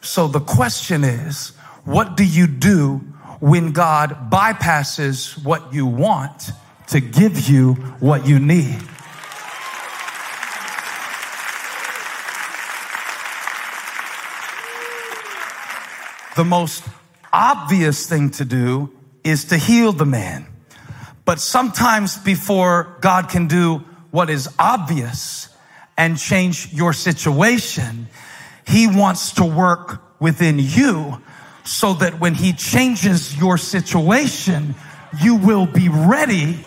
So the question is, what do you do when God bypasses what you want to give you what you need? The most obvious thing to do is to heal the man. But sometimes before God can do what is obvious and change your situation, he wants to work within you so that when he changes your situation, you will be ready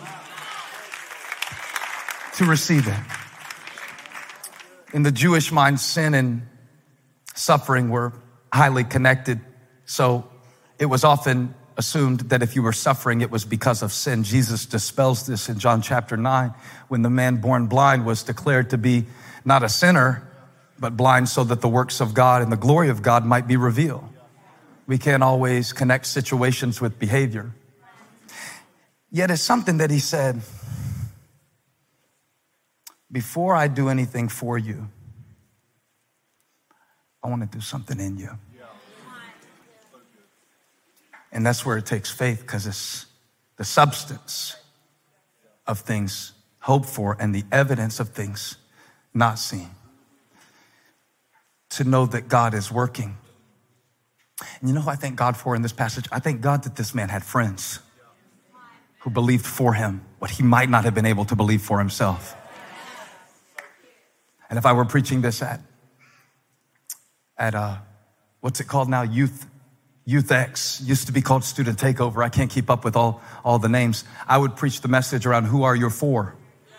to receive it. In the Jewish mind, sin and suffering were highly connected. So it was often assumed that if you were suffering, it was because of sin. Jesus dispels this in John chapter 9, when the man born blind was declared to be not a sinner, but blind so that the works of God and the glory of God might be revealed. We can't always connect situations with behavior. Yet it's something that he said, before I do anything for you, I want to do something in you. And that's where it takes faith, because it's the substance of things hoped for and the evidence of things not seen. To know that God is working. And you know who I thank God for in this passage? I thank God that this man had friends who believed for him what he might not have been able to believe for himself. And if I were preaching this at what's it called now? Youth X, used to be called Student Takeover. I can't keep up with all the names. I would preach the message around who are your for.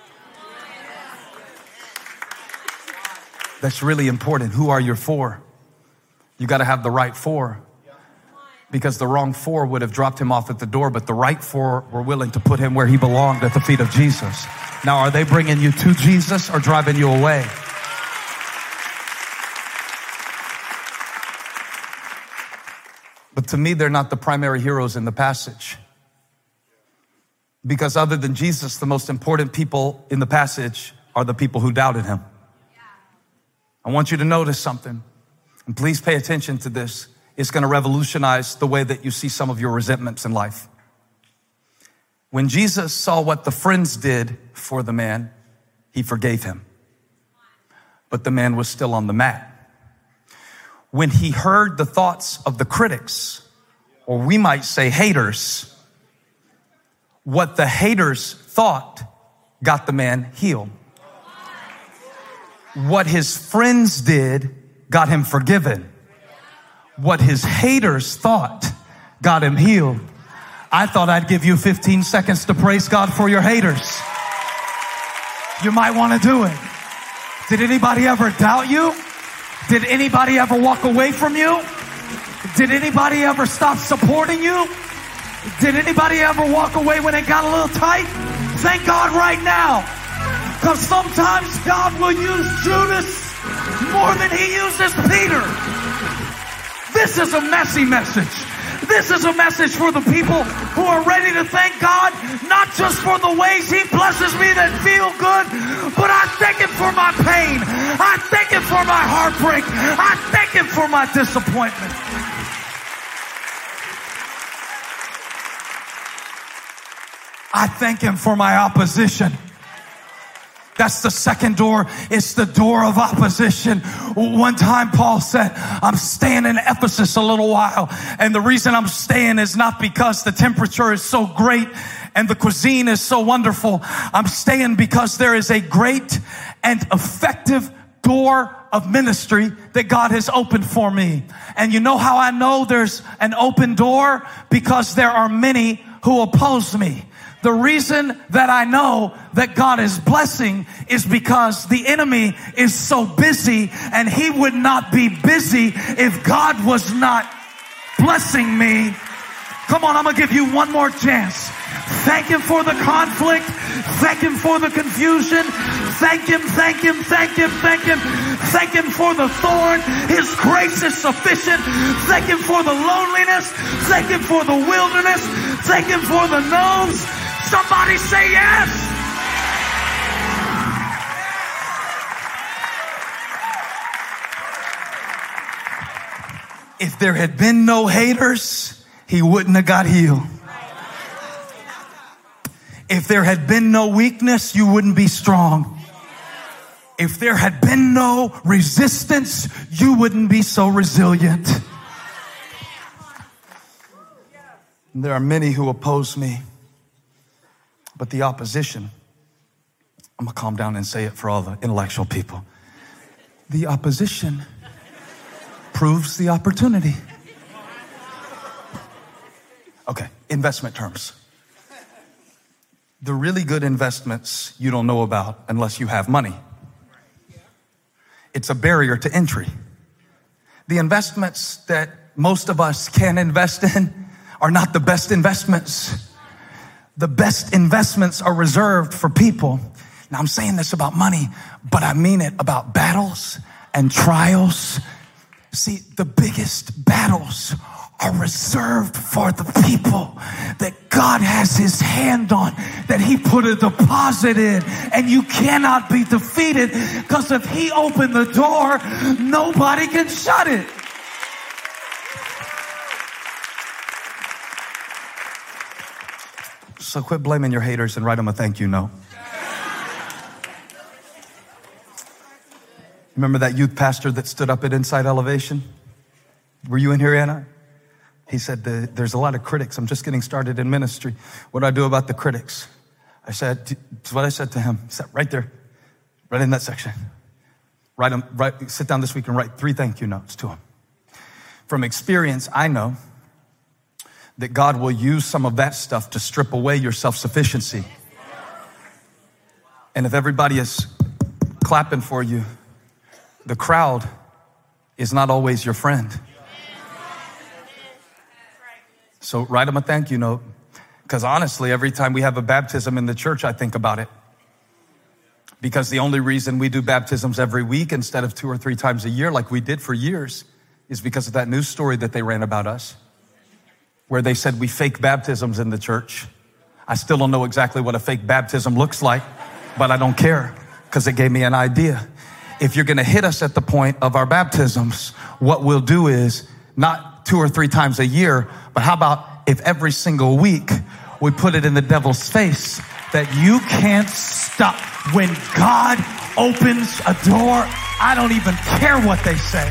That's really important. Who are your for? You got to have the right for, because the wrong for would have dropped him off at the door, but the right for were willing to put him where he belonged, at the feet of Jesus. Now, are they bringing you to Jesus or driving you away? But to me, they're not the primary heroes in the passage. Because other than Jesus, the most important people in the passage are the people who doubted him. I want you to notice something, and please pay attention to this. It's going to revolutionize the way that you see some of your resentments in life. When Jesus saw what the friends did for the man, he forgave him. But the man was still on the mat. When he heard the thoughts of the critics, or we might say haters, what the haters thought got the man healed. What his friends did got him forgiven. What his haters thought got him healed. I thought I'd give you 15 seconds to praise God for your haters. You might want to do it. Did anybody ever doubt you? Did anybody ever walk away from you? Did anybody ever stop supporting you? Did anybody ever walk away when it got a little tight? Thank God right now. Because sometimes God will use Judas more than he uses Peter. This is a messy message. This is a message for the people who are ready to thank God, not just for the ways he blesses me that feel good, but I thank him for my pain. I thank him for my heartbreak. I thank him for my disappointment. I thank him for my opposition. That's the second door. It's the door of opposition. One time Paul said, I'm staying in Ephesus a little while. And the reason I'm staying is not because the temperature is so great and the cuisine is so wonderful. I'm staying because there is a great and effective door of ministry that God has opened for me. And you know how I know there's an open door? Because there are many who oppose me. The reason that I know that God is blessing is because the enemy is so busy, and he would not be busy if God was not blessing me. Come on, I'm going to give you one more chance. Thank him for the conflict. Thank him for the confusion. Thank him, thank him, thank him, thank him. Thank him for the thorn. His grace is sufficient. Thank him for the loneliness. Thank him for the wilderness. Thank him for the no's. Somebody say yes. If there had been no haters, he wouldn't have got healed. If there had been no weakness, you wouldn't be strong. If there had been no resistance, you wouldn't be so resilient. There are many who oppose me, but the opposition, I'm going to calm down and say it for all the intellectual people. The opposition proves the opportunity. Okay, investment terms. The really good investments you don't know about unless you have money. It's a barrier to entry. The investments that most of us can invest in are not the best investments. The best investments are reserved for people. Now I'm saying this about money, but I mean it about battles and trials. See, the biggest battles are reserved for the people that God has his hand on, that he put a deposit in, and you cannot be defeated, because if he opened the door, nobody can shut it. So quit blaming your haters and write them a thank you note. Remember that youth pastor that stood up at Inside Elevation? Were you in here, Anna? He said, there's a lot of critics. I'm just getting started in ministry. What do I do about the critics? I said, it's what I said to him. He said, right there, right in that section. Sit down this week and write 3 thank you notes to him. From experience, I know that God will use some of that stuff to strip away your self-sufficiency. And if everybody is clapping for you, the crowd is not always your friend. So write them a thank you note. Because honestly, every time we have a baptism in the church, I think about it. Because the only reason we do baptisms every week instead of 2 or 3 times a year like we did for years is because of that news story that they ran about us, where they said we fake baptisms in the church. I still don't know exactly what a fake baptism looks like, but I don't care because it gave me an idea. If you're going to hit us at the point of our baptisms, what we'll do is not 2 or 3 times a year, but how about if every single week we put it in the devil's face that you can't stop. When God opens a door, I don't even care what they say.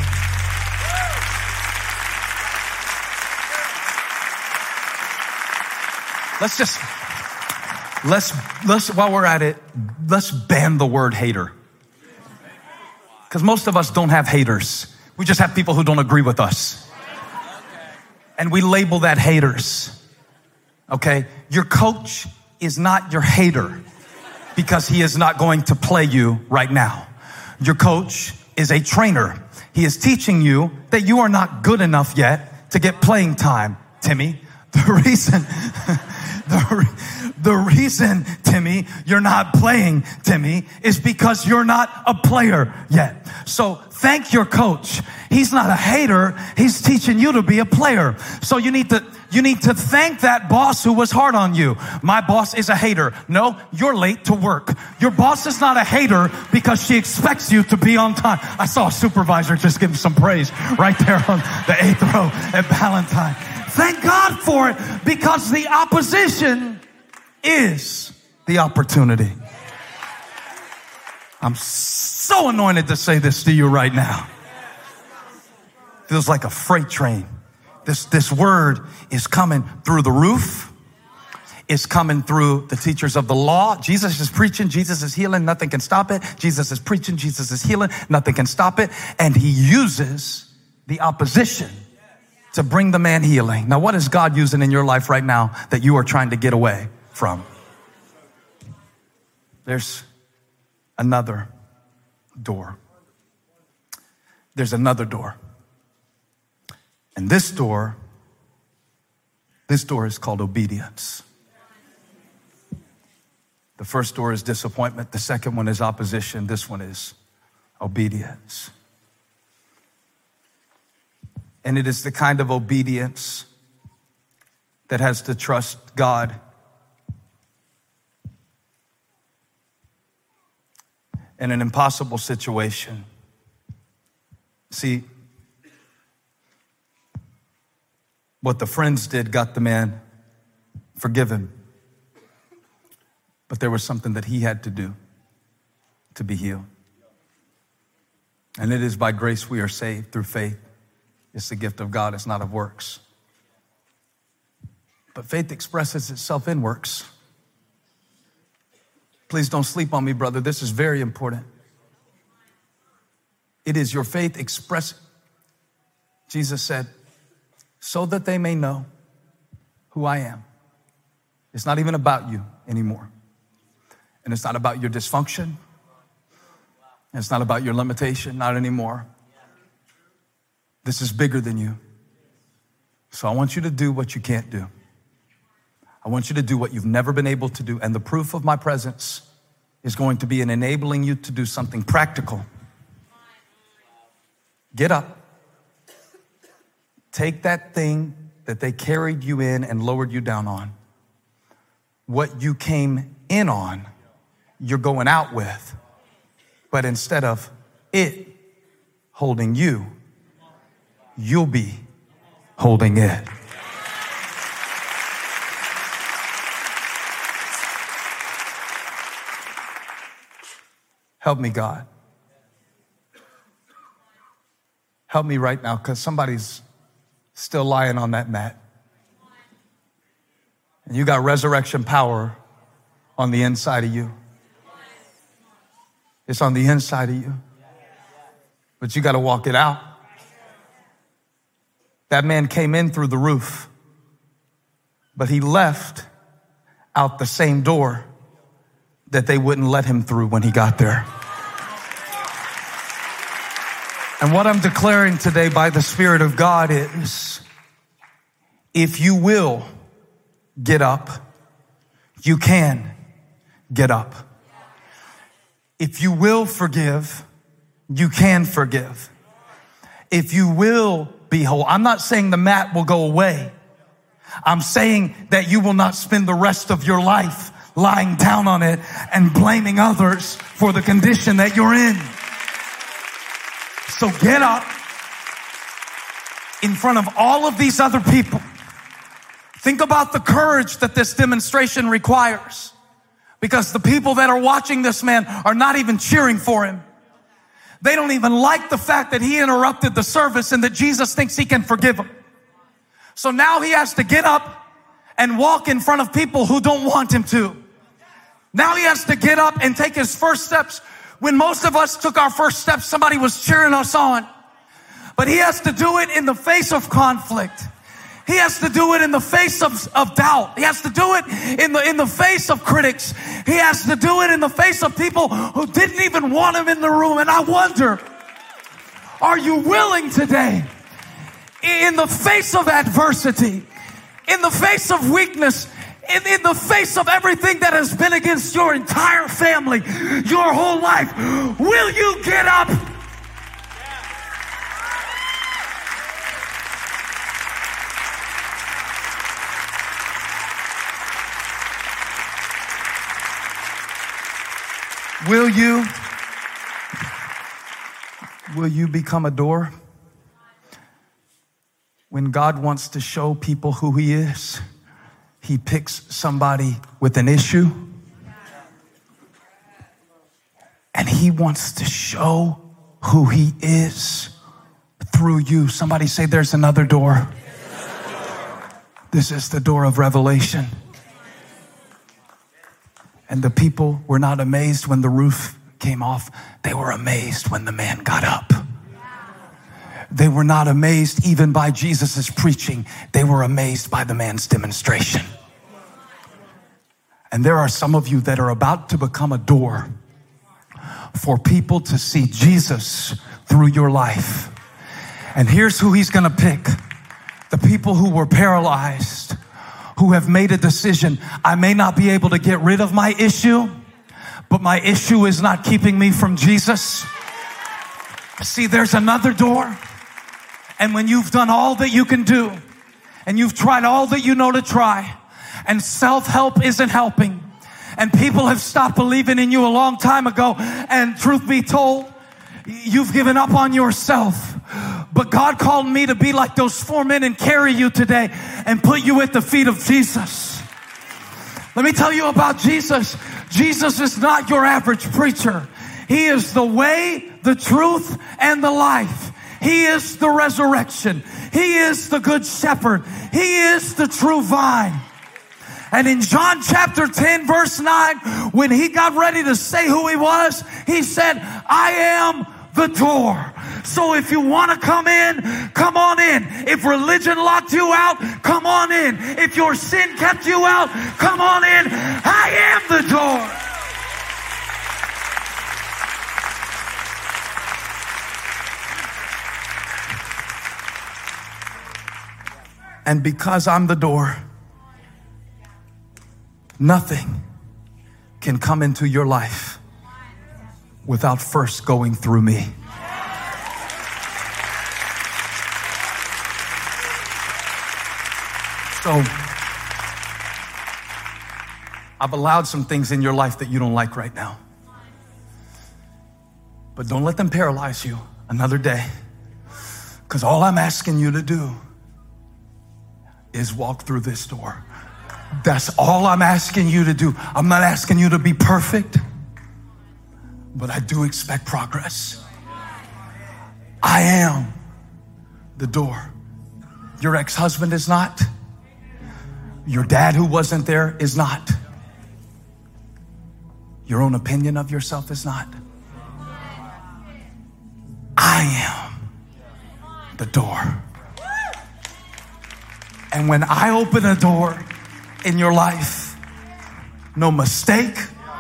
Let's while we're at it, let's ban the word hater. Because most of us don't have haters. We just have people who don't agree with us. And we label that haters. Okay? Your coach is not your hater because he is not going to play you right now. Your coach is a trainer. He is teaching you that you are not good enough yet to get playing time, Timmy. The reason, Timmy, you're not playing, Timmy, is because you're not a player yet. So thank your coach. He's not a hater. He's teaching you to be a player. So you need to thank that boss who was hard on you. My boss is a hater. No, you're late to work. Your boss is not a hater because she expects you to be on time. I saw a supervisor just give him some praise right there on the 8th row at Ballantyne. Thank God for it, because the opposition is the opportunity. I'm so anointed to say this to you right now. Feels like a freight train. This word is coming through the roof. It's coming through the teachers of the law. Jesus is preaching. Jesus is healing. Nothing can stop it. Jesus is preaching. Jesus is healing. Nothing can stop it. And he uses the opposition to bring the man healing. Now, what is God using in your life right now that you are trying to get away from? There's another door. There's another door. And this door is called obedience. The first door is disappointment. The second one is opposition. This one is obedience. And it is the kind of obedience that has to trust God in an impossible situation. See, What the friends did got the man forgiven. But there was something that he had to do to be healed. And it is by grace we are saved through faith. It's the gift of God. It's not of works. But faith expresses itself in works. Please don't sleep on me, brother. This is very important. It is your faith express. Jesus said, so that they may know who I am. It's not even about you anymore. And it's not about your dysfunction. And it's not about your limitation, not anymore. This is bigger than you. So I want you to do what you can't do. I want you to do what you've never been able to do. And the proof of my presence is going to be in enabling you to do something practical. Get up. Take that thing that they carried you in and lowered you down on. What you came in on, you're going out with. But instead of it holding you, you'll be holding it. Help me, God. Help me right now, because somebody's still lying on that mat. And you got resurrection power on the inside of you. It's on the inside of you. But you got to walk it out. That man came in through the roof, but he left out the same door that they wouldn't let him through when he got there. And what I'm declaring today by the Spirit of God is, if you will get up, you can get up. If you will forgive, you can forgive. If you will be whole. I'm not saying the mat will go away. I'm saying that you will not spend the rest of your life lying down on it and blaming others for the condition that you're in. So get up in front of all of these other people. Think about the courage that this demonstration requires, because the people that are watching this man are not even cheering for him. They don't even like the fact that he interrupted the service and that Jesus thinks he can forgive him. So now he has to get up and walk in front of people who don't want him to. Now he has to get up and take his first steps. When most of us took our first steps, somebody was cheering us on. But he has to do it in the face of conflict. He has to do it in the face of doubt. He has to do it in the face of critics. He has to do it in the face of people who didn't even want him in the room. And I wonder, are you willing today, in the face of adversity, in the face of weakness, in the face of everything that has been against your entire family, your whole life, will you get up? Will you become a door? When God wants to show people who he is, he picks somebody with an issue, and he wants to show who he is through you. Somebody say, there's another door. This is the door of revelation. And the people were not amazed when the roof came off. They were amazed when the man got up. They were not amazed even by Jesus's preaching. They were amazed by the man's demonstration. And there are some of you that are about to become a door for people to see Jesus through your life. And here's who he's going to pick. The people who were paralyzed, who have made a decision. I may not be able to get rid of my issue, but my issue is not keeping me from Jesus. See, there's another door. And when you've done all that you can do, and you've tried all that you know to try, and self-help isn't helping, and people have stopped believing in you a long time ago, and truth be told, you've given up on yourself. But God called me to be like those 4 men and carry you today and put you at the feet of Jesus. Let me tell you about Jesus. Jesus is not your average preacher. He is the way, the truth, and the life. He is the resurrection. He is the good shepherd. He is the true vine. And in John chapter 10, verse 9, when he got ready to say who he was, he said, I am the door. So if you want to come in, come on in. If religion locked you out, come on in. If your sin kept you out, come on in. I am the door. And because I'm the door, nothing can come into your life without first going through me. So, I've allowed some things in your life that you don't like right now. But don't let them paralyze you another day. Because all I'm asking you to do is walk through this door. That's all I'm asking you to do. I'm not asking you to be perfect, but I do expect progress. I am the door. Your ex-husband is not. Your dad who wasn't there is not. Your own opinion of yourself is not. I am the door. And when I open a door in your life, no mistake,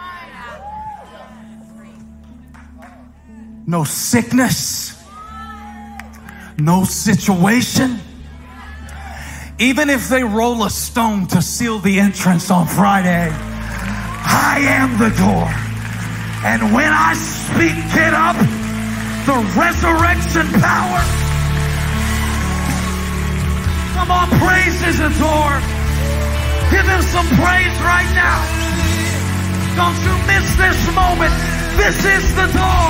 no sickness, no situation, even if they roll a stone to seal the entrance on Friday, I am the door. And when I speak, get up, the resurrection power. Come on, praise is a door. Give him some praise right now. Don't you miss this moment. This is the door.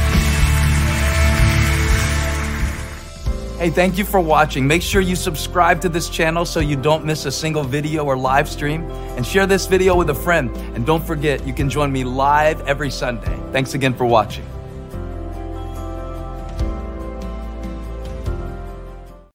Hey, thank you for watching. Make sure you subscribe to this channel so you don't miss a single video or live stream. And share this video with a friend. And don't forget, you can join me live every Sunday. Thanks again for watching.